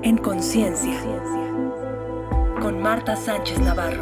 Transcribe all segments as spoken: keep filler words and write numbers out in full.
En Conciencia, con Marta Sánchez Navarro.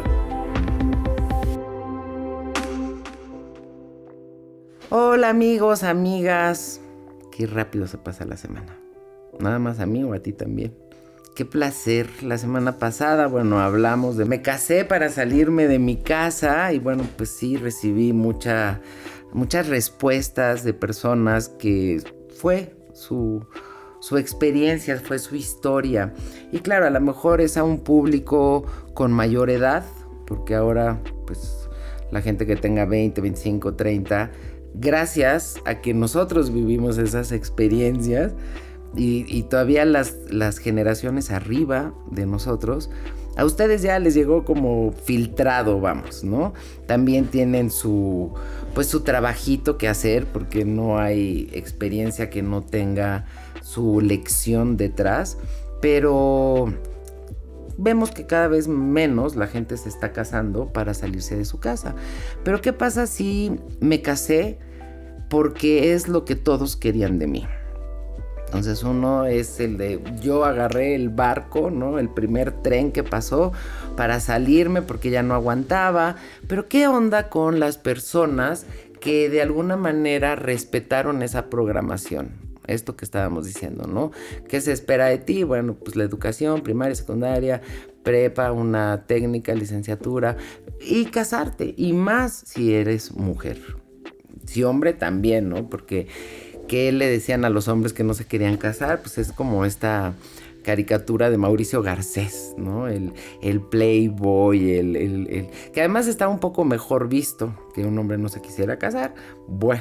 Hola amigos, amigas. Qué rápido se pasa la semana. Nada más a mí o a ti también. Qué placer. La semana pasada, bueno, hablamos de... Me casé para salirme de mi casa y bueno, pues sí, recibí mucha, muchas respuestas de personas que fue su... su experiencia, fue su historia. Y claro, a lo mejor es a un público con mayor edad, porque ahora, pues, la gente que tenga veinte, veinticinco, treinta, gracias a que nosotros vivimos esas experiencias y, y todavía las, las generaciones arriba de nosotros, a ustedes ya les llegó como filtrado, vamos, ¿no? También tienen su, pues, su trabajito que hacer, porque no hay experiencia que no tenga su lección detrás, pero vemos que cada vez menos la gente se está casando para salirse de su casa. Pero ¿qué pasa si me casé porque es lo que todos querían de mí? Entonces uno es el de yo agarré el barco, ¿no? El primer tren que pasó para salirme porque ya no aguantaba. Pero ¿qué onda con las personas que de alguna manera respetaron esa programación? Esto que estábamos diciendo, ¿no? ¿Qué se espera de ti? Bueno, pues la educación primaria, secundaria, prepa, una técnica, licenciatura y casarte. Y más si eres mujer. Si hombre también, ¿no? Porque ¿qué le decían a los hombres que no se querían casar? Pues es como esta caricatura de Mauricio Garcés, ¿no? El, el playboy, el, el, el... que además está un poco mejor visto que un hombre no se quisiera casar. Bueno,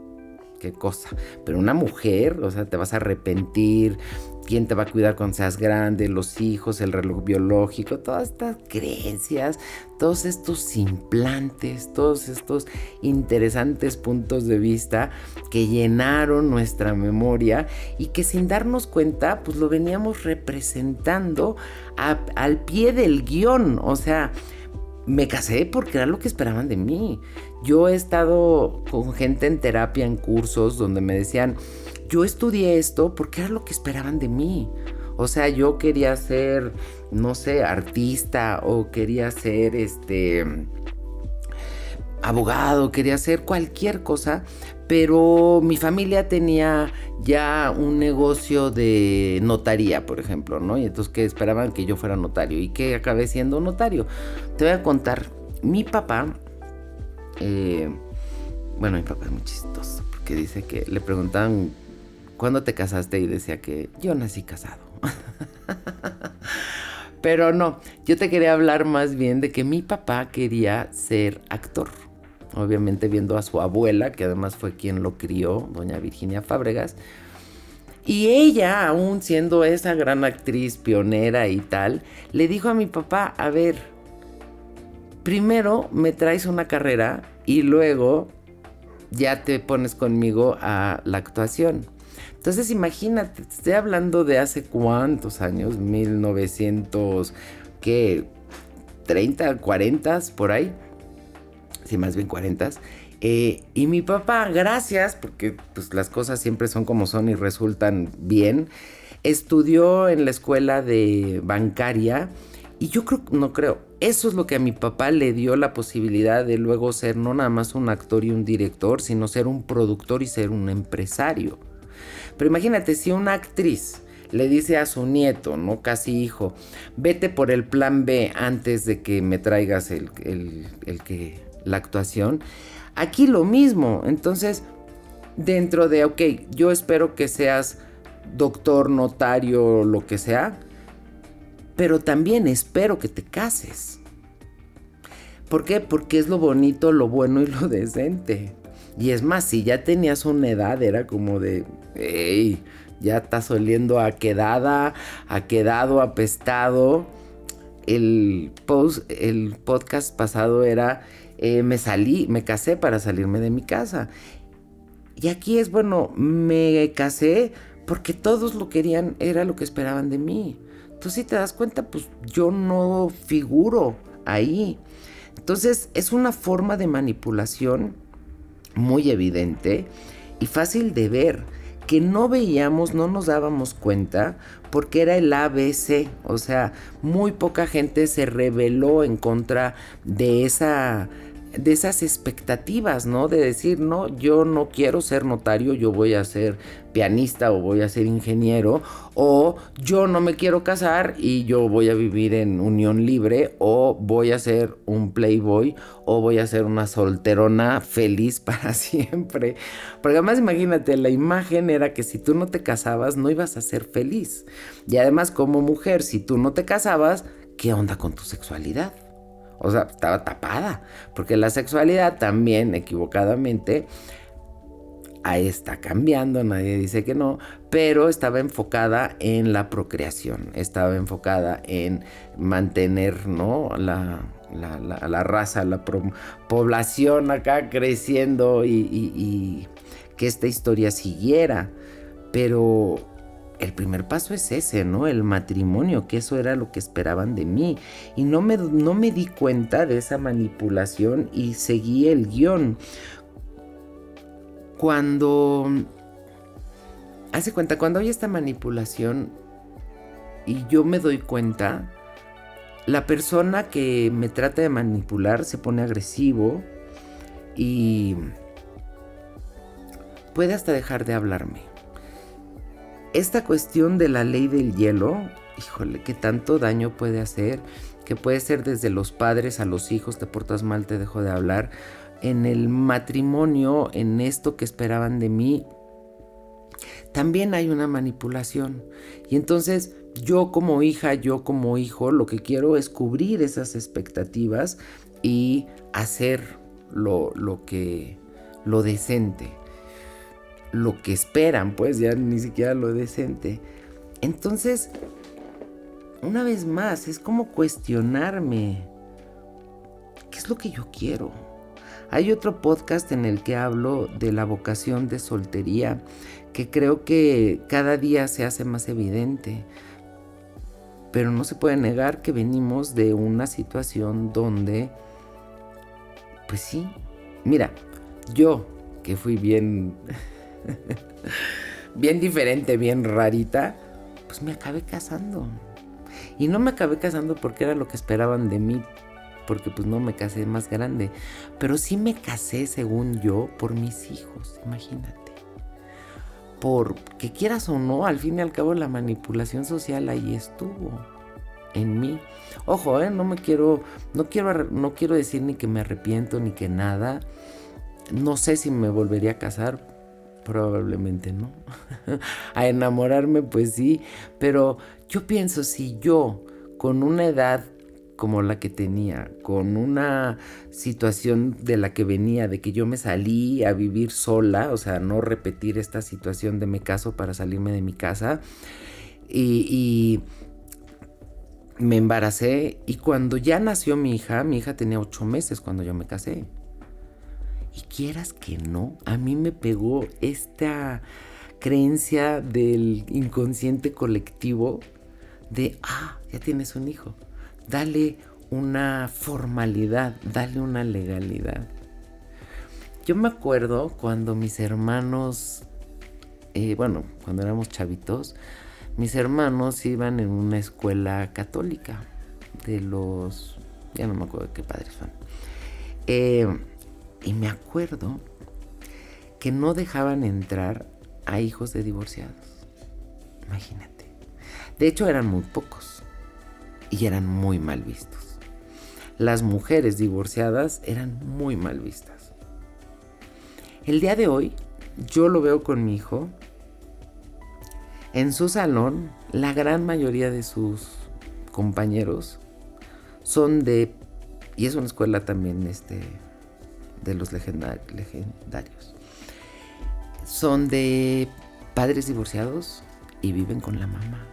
qué cosa. Pero una mujer, o sea, te vas a arrepentir. ¿Quién te va a cuidar cuando seas grande? Los hijos, el reloj biológico, todas estas creencias, todos estos implantes, todos estos interesantes puntos de vista que llenaron nuestra memoria y que sin darnos cuenta, pues lo veníamos representando a, al pie del guión. O sea, me casé porque era lo que esperaban de mí. Yo he estado con gente en terapia, en cursos, donde me decían, yo estudié esto porque era lo que esperaban de mí. O sea, yo quería ser, no sé, artista o quería ser este abogado, quería ser cualquier cosa, pero mi familia tenía ya un negocio de notaría, por ejemplo, ¿no? Y entonces que esperaban que yo fuera notario y que acabé siendo notario. Te voy a contar, mi papá, eh, bueno, mi papá es muy chistoso porque dice que le preguntaban, ¿cuándo te casaste? Y decía que yo nací casado. Pero no, yo te quería hablar más bien de que mi papá quería ser actor. Obviamente viendo a su abuela, que además fue quien lo crió, doña Virginia Fábregas. Y ella, aún siendo esa gran actriz pionera y tal, le dijo a mi papá, a ver, primero me traes una carrera y luego ya te pones conmigo a la actuación. Entonces imagínate, te estoy hablando de hace cuántos años, mil novecientos, ¿qué? treinta, cuarenta, por ahí. Sí, más bien cuarenta. Eh, y mi papá, gracias, porque pues, las cosas siempre son como son y resultan bien, estudió en la escuela de bancaria y yo creo, no creo, eso es lo que a mi papá le dio la posibilidad de luego ser no nada más un actor y un director, sino ser un productor y ser un empresario. Pero imagínate, si una actriz le dice a su nieto, no casi hijo, vete por el plan B antes de que me traigas el, el, el que, la actuación, aquí lo mismo. Entonces, dentro de, ok, yo espero que seas doctor, notario, lo que sea, pero también espero que te cases. ¿Por qué? Porque es lo bonito, lo bueno y lo decente. Y es más, si ya tenías una edad, era como de, hey, ya estás oliendo a quedada, a quedado, apestado. El post, el podcast pasado era, eh, me salí, me casé para salirme de mi casa. Y aquí es, bueno, me casé porque todos lo querían, era lo que esperaban de mí. Entonces, si te das cuenta, pues yo no figuro ahí. Entonces, es una forma de manipulación muy evidente y fácil de ver, que no veíamos, no nos dábamos cuenta, porque era el A B C. O sea, muy poca gente se rebeló en contra de esa... de esas expectativas, ¿no? De decir, no, yo no quiero ser notario, yo voy a ser pianista o voy a ser ingeniero, o yo no me quiero casar y yo voy a vivir en unión libre, o voy a ser un playboy, o voy a ser una solterona feliz para siempre. Porque además imagínate, la imagen era que si tú no te casabas no ibas a ser feliz. Y además como mujer, si tú no te casabas, ¿qué onda con tu sexualidad? O sea, estaba tapada, porque la sexualidad también, equivocadamente, ahí está cambiando, nadie dice que no, pero estaba enfocada en la procreación, estaba enfocada en mantener, ¿no? la, la, la, la raza, la pro- población acá creciendo y, y, y que esta historia siguiera, pero... el primer paso es ese, ¿no? El matrimonio, que eso era lo que esperaban de mí. Y no me, no me di cuenta de esa manipulación y seguí el guión. Cuando... hace cuenta, cuando hay esta manipulación y yo me doy cuenta, la persona que me trata de manipular se pone agresivo y puede hasta dejar de hablarme. Esta cuestión de la ley del hielo, híjole, qué tanto daño puede hacer, que puede ser desde los padres a los hijos, te portas mal, te dejo de hablar. En el matrimonio, en esto que esperaban de mí, también hay una manipulación. Y entonces yo como hija, yo como hijo, lo que quiero es cubrir esas expectativas y hacer lo, lo que, lo decente. Lo que esperan, pues ya ni siquiera lo decente. Entonces, una vez más, es como cuestionarme, ¿qué es lo que yo quiero? Hay otro podcast en el que hablo de la vocación de soltería, que creo que cada día se hace más evidente. Pero no se puede negar que venimos de una situación donde, pues sí, mira, yo que fui bien... bien diferente, bien rarita, pues me acabé casando. Y no me acabé casando porque era lo que esperaban de mí, porque pues no me casé más grande, pero sí me casé, según yo, por mis hijos, imagínate. Porque quieras o no, al fin y al cabo la manipulación social ahí estuvo, en mí. Ojo, eh, no me quiero, no quiero, no quiero decir ni que me arrepiento ni que nada. No sé si me volvería a casar. Probablemente no. A enamorarme, pues sí. Pero yo pienso, si yo, con una edad como la que tenía, con una situación de la que venía, de que yo me salí a vivir sola, o sea, no repetir esta situación de me caso para salirme de mi casa, y, y me embaracé, y cuando ya nació mi hija, mi hija tenía ocho meses cuando yo me casé. Y quieras que no, a mí me pegó esta creencia del inconsciente colectivo de, ah, ya tienes un hijo, dale una formalidad, dale una legalidad. Yo me acuerdo cuando mis hermanos, eh, bueno, cuando éramos chavitos, mis hermanos iban en una escuela católica de los, ya no me acuerdo de qué padres son. Eh... Y me acuerdo que no dejaban entrar a hijos de divorciados. Imagínate. De hecho, eran muy pocos. Y eran muy mal vistos. Las mujeres divorciadas eran muy mal vistas. El día de hoy, yo lo veo con mi hijo. En su salón, la gran mayoría de sus compañeros son de... Y es una escuela también, este... de los legendar- legendarios. Son de padres divorciados y viven con la mamá.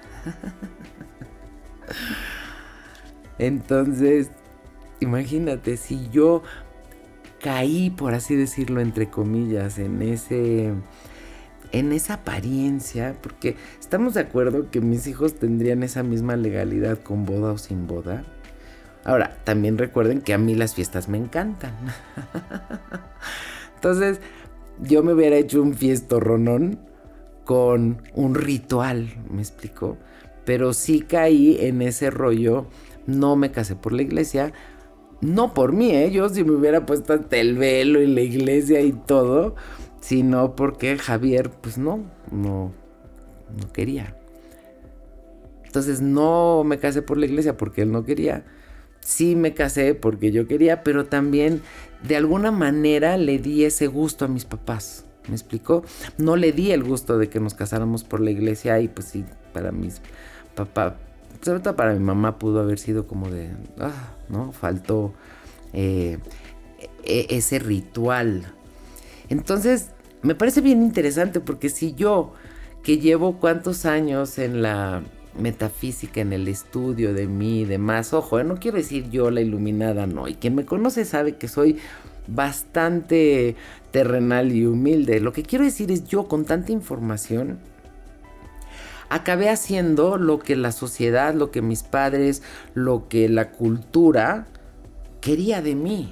Entonces, imagínate, si yo caí, por así decirlo, entre comillas, en ese, en esa apariencia, porque estamos de acuerdo que mis hijos tendrían esa misma legalidad con boda o sin boda. Ahora, también recuerden que a mí las fiestas me encantan. Entonces, yo me hubiera hecho un fiestorronón con un ritual, ¿me explico? Pero sí caí en ese rollo, no me casé por la iglesia, no por mí, ¿eh? Yo si me hubiera puesto hasta el velo y la iglesia y todo, sino porque Javier, pues no, no, no quería. Entonces no me casé por la iglesia porque él no quería. Sí me casé porque yo quería, pero también de alguna manera le di ese gusto a mis papás. ¿Me explicó? No le di el gusto de que nos casáramos por la iglesia y pues sí, para mis papás, sobre todo para mi mamá pudo haber sido como de, ah, ¿no? Faltó eh, e- ese ritual. Entonces, me parece bien interesante porque si yo, que llevo cuántos años en la metafísica, en el estudio de mí y demás, ojo, ¿eh? No quiero decir yo la iluminada, no, y quien me conoce sabe que soy bastante terrenal y humilde. Lo que quiero decir es yo con tanta información acabé haciendo lo que la sociedad, lo que mis padres, lo que la cultura quería de mí.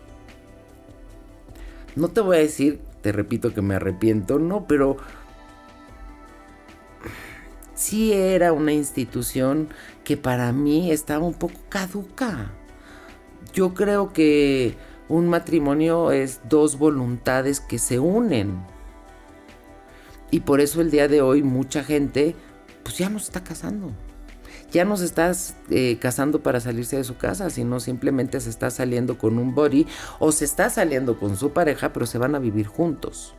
No te voy a decir, te repito que me arrepiento, no, pero sí era una institución que para mí estaba un poco caduca. Yo creo que un matrimonio es dos voluntades que se unen. Y por eso el día de hoy mucha gente pues ya no se está casando. Ya no se está eh, casando para salirse de su casa, sino simplemente se está saliendo con un buddy o se está saliendo con su pareja, pero se van a vivir juntos.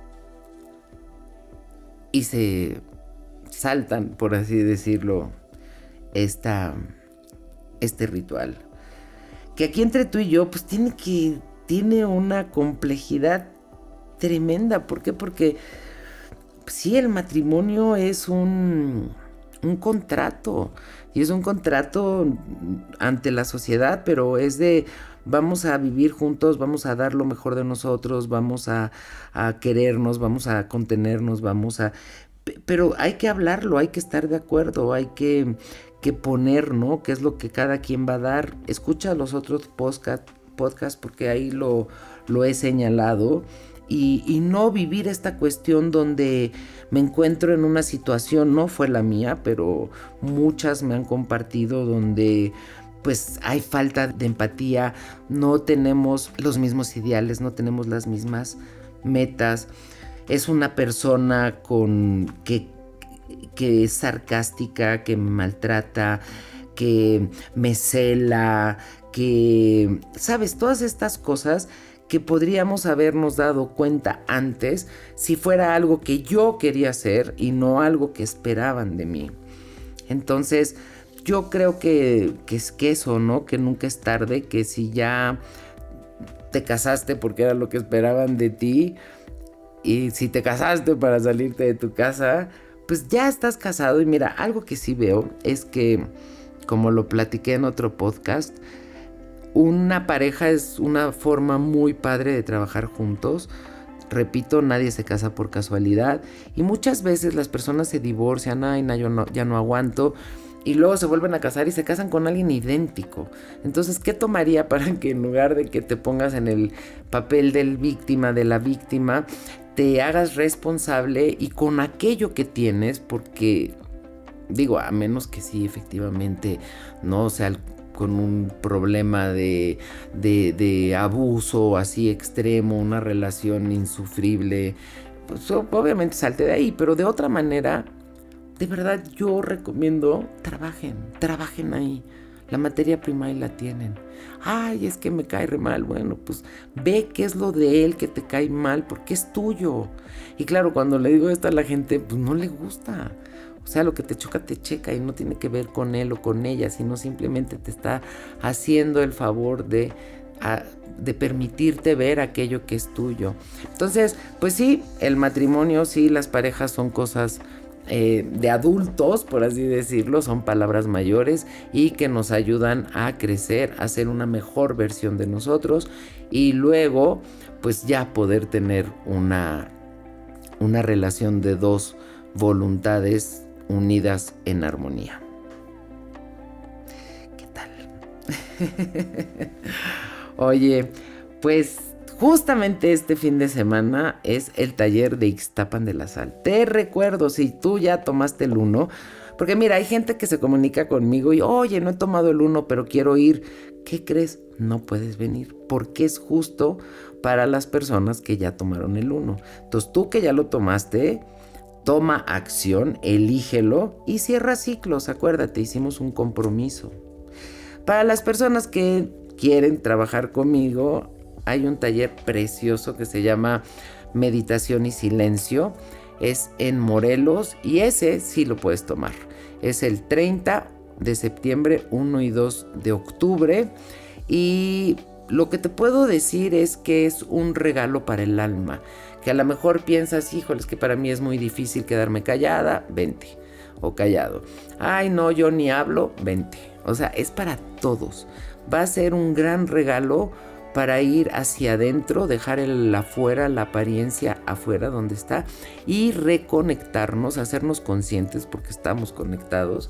Y se saltan, por así decirlo, esta, este ritual. Que aquí entre tú y yo, pues tiene que, tiene una complejidad tremenda. ¿Por qué? Porque sí, el matrimonio es un, un contrato. Y es un contrato ante la sociedad, pero es de vamos a vivir juntos, vamos a dar lo mejor de nosotros, vamos a, a querernos, vamos a contenernos, vamos a... Pero hay que hablarlo, hay que estar de acuerdo, hay que, que poner, ¿no? ¿Qué es lo que cada quien va a dar? Escucha los otros podcast, podcast porque ahí lo, lo he señalado. Y, y no vivir esta cuestión donde me encuentro en una situación, no fue la mía, pero muchas me han compartido donde pues hay falta de empatía, no tenemos los mismos ideales, no tenemos las mismas metas. Es una persona con que, que es sarcástica, que me maltrata, que me cela, que, ¿sabes? Todas estas cosas que podríamos habernos dado cuenta antes si fuera algo que yo quería hacer y no algo que esperaban de mí. Entonces, yo creo que, que es que eso, ¿no? Que nunca es tarde, que si ya te casaste porque era lo que esperaban de ti y si te casaste para salirte de tu casa, pues ya estás casado. Y mira, algo que sí veo es que, como lo platiqué en otro podcast, una pareja es una forma muy padre de trabajar juntos. Repito, nadie se casa por casualidad. Y muchas veces las personas se divorcian, ay, no, yo no, ya no aguanto. Y luego se vuelven a casar y se casan con alguien idéntico. Entonces, ¿qué tomaría para que en lugar de que te pongas en el papel del víctima, de la víctima, te hagas responsable y con aquello que tienes? Porque, digo, a menos que sí, efectivamente, no sea el con un problema de, de, de abuso así extremo, una relación insufrible, pues obviamente salte de ahí, pero de otra manera, de verdad yo recomiendo, trabajen, trabajen ahí, la materia prima ahí la tienen. Ay, es que me cae re mal, bueno, pues ve qué es lo de él que te cae mal, porque es tuyo. Y claro, cuando le digo esto a la gente, pues no le gusta. O sea, lo que te choca, te checa y no tiene que ver con él o con ella, sino simplemente te está haciendo el favor de, a, de permitirte ver aquello que es tuyo. Entonces, pues sí, el matrimonio, sí, las parejas son cosas eh, de adultos, por así decirlo, son palabras mayores y que nos ayudan a crecer, a ser una mejor versión de nosotros y luego, pues ya poder tener una, una relación de dos voluntades unidas en armonía. ¿Qué tal? Oye, pues Justamente este fin de semana es el taller de Ixtapan de la Sal. Te recuerdo, si tú ya tomaste el uno, porque mira, hay gente que se comunica conmigo y, oye, no he tomado el uno, pero quiero ir. ¿Qué crees? No puedes venir, porque es justo para las personas que ya tomaron el uno. Entonces, tú que ya lo tomaste, toma acción, elígelo y cierra ciclos. Acuérdate, hicimos un compromiso. Para las personas que quieren trabajar conmigo, hay un taller precioso que se llama Meditación y Silencio. Es en Morelos y ese sí lo puedes tomar. Es el treinta de septiembre, uno y dos de octubre. Y lo que te puedo decir es que es un regalo para el alma. Que a lo mejor piensas, híjole, es que para mí es muy difícil quedarme callada, vente. O callado. Ay, no, yo ni hablo, vente. O sea, es para todos. Va a ser un gran regalo para ir hacia adentro, dejar el afuera, la apariencia afuera donde está y reconectarnos, hacernos conscientes porque estamos conectados,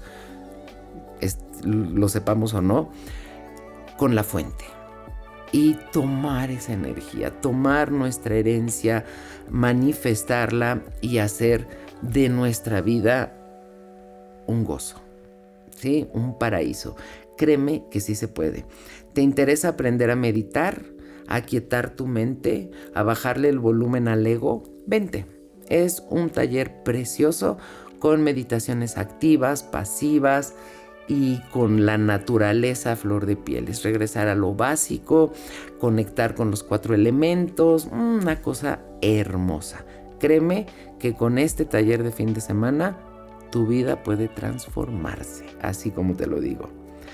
es, lo sepamos o no, con la fuente. Y tomar esa energía, tomar nuestra herencia, manifestarla y hacer de nuestra vida un gozo, ¿sí? Un paraíso. Créeme que sí se puede. ¿Te interesa aprender a meditar, a aquietar tu mente, a bajarle el volumen al ego? Vente. Es un taller precioso con meditaciones activas, pasivas y con la naturaleza a flor de piel. Es regresar a lo básico, conectar con los cuatro elementos, una cosa hermosa. Créeme que con este taller de fin de semana tu vida puede transformarse, así como te lo digo.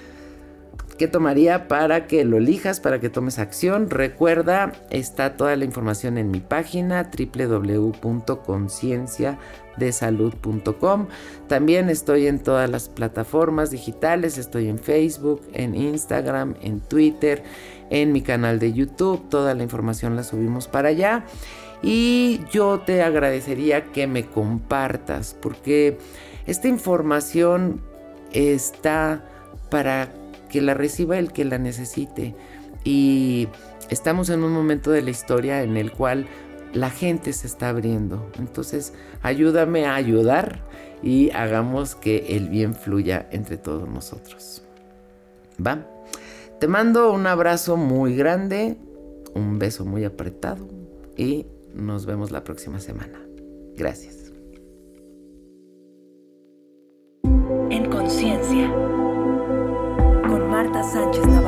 ¿Qué tomaría para que lo elijas, para que tomes acción? Recuerda, está toda la información en mi página doble u doble u doble u punto conciencia de salud punto com. También estoy en todas las plataformas digitales, estoy en Facebook, en Instagram, en Twitter, en mi canal de YouTube. Toda la información la subimos para allá. Y yo te agradecería que me compartas, porque esta información está para que la reciba el que la necesite. Y estamos en un momento de la historia en el cual la gente se está abriendo. Entonces, ayúdame a ayudar y hagamos que el bien fluya entre todos nosotros. ¿Va? Te mando un abrazo muy grande, un beso muy apretado y nos vemos la próxima semana. Gracias. En Conciencia, con Marta Sánchez Navarro.